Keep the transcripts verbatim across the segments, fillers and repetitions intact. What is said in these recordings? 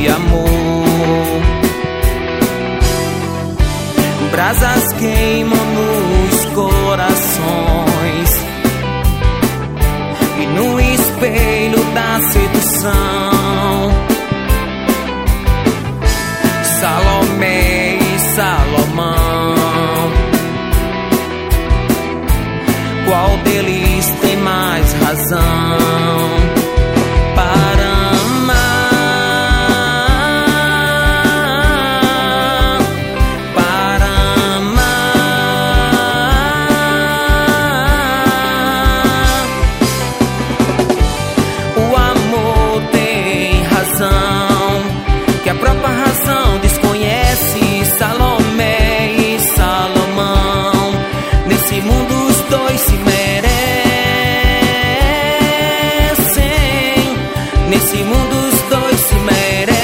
de amor. Brasas queimam nos corações e no espelho da sedução, Salomé e Salomão, qual deles tem mais razão para amar, para amar? O amor tem razão que a própria razão desconhece. Salomé e Salomão, nesse mundo os dois se merecem, nesse mundo os dois se merecem.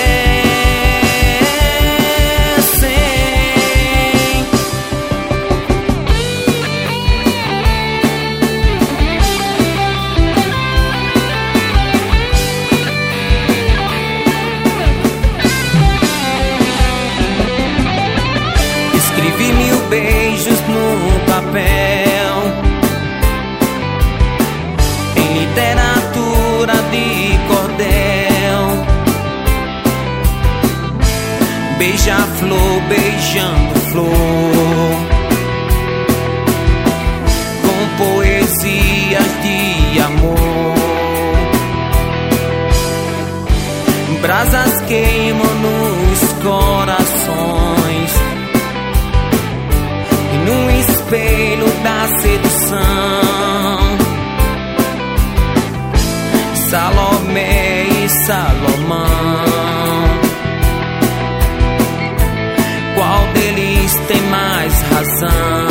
Escrevi mil beijos no papel, em literatura de cordel, beija-flor beijando flor, com poesias de amor. Brasas queimam nos corações e no espelho da sedução, Salomé e Salomão, qual deles tem mais razão